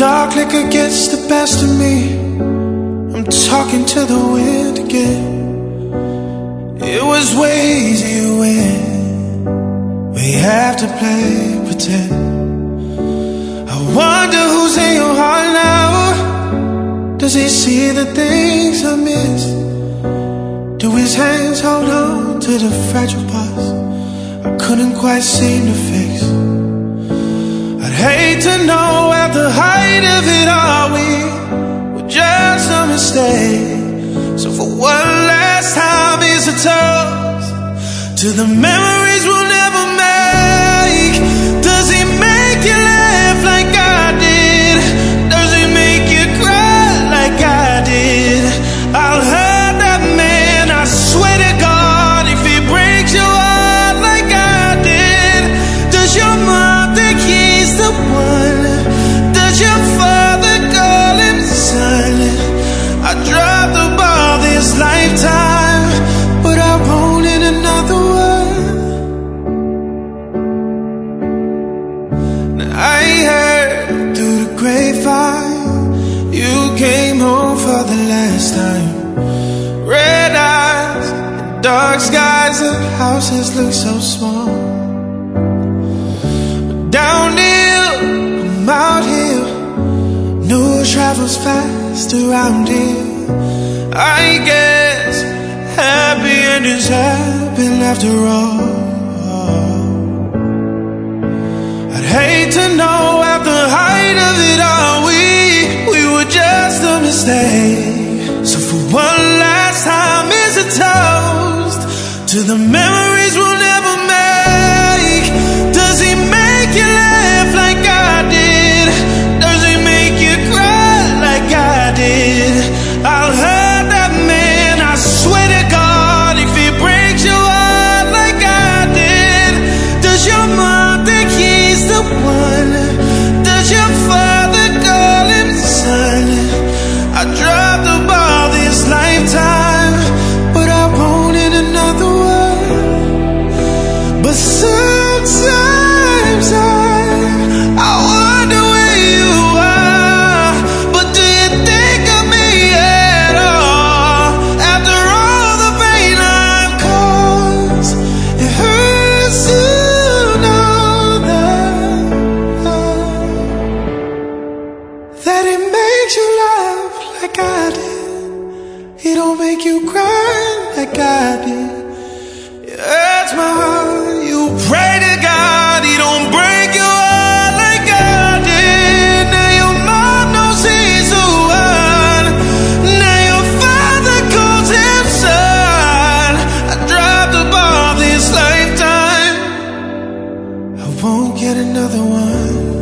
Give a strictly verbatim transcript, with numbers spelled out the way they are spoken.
dark liquor gets the best of me. I'm talking to the wind again. It was way easier when we have to play pretend. I wonder who's in your heart now. Does he see the things I miss? Do his hands hold on to the fragile parts I couldn't quite seem to fix? I'd hate to know at the height of it all we were just a mistake. So for one last time, here's a toast to the memories we'll never make. Does he make you laugh like I did? Does he make you cry like I did? I'll hurt that man, I swear to God, if he breaks your heart like I did. Does your mom think he's the one? Does your father call him son? I dropped the ball this lifetime, but I won't in another one. Now I heard through the grapevine you came home for the last time. Red eyes, dark skies, and houses look so small. Downhill, I'm out here. News travels fast around here. I guess happy endings happen after all. I'd hate to know at the height of it all we we were just a mistake. So for one last time, here's a toast to the memories we'll never make. Does he make you laugh like I did? Does he make you cry like I did? I'll hurt that man, I swear to God, if he breaks your heart like I did. Does your mom think he's the one? Does your father call him son? I dropped the ball this lifetime, but I won't in another one. But sometimes I, I wonder where you are. But do you think of me at all? After all the pain I've caused, it hurts to know that, that it makes you laugh like I did. It don't make you cry like I did. It hurts my heart. You pray to God he don't break your heart like I did. Now your mom knows he's the one. Now your father calls him son. I dropped the ball this lifetime. I won't get another one.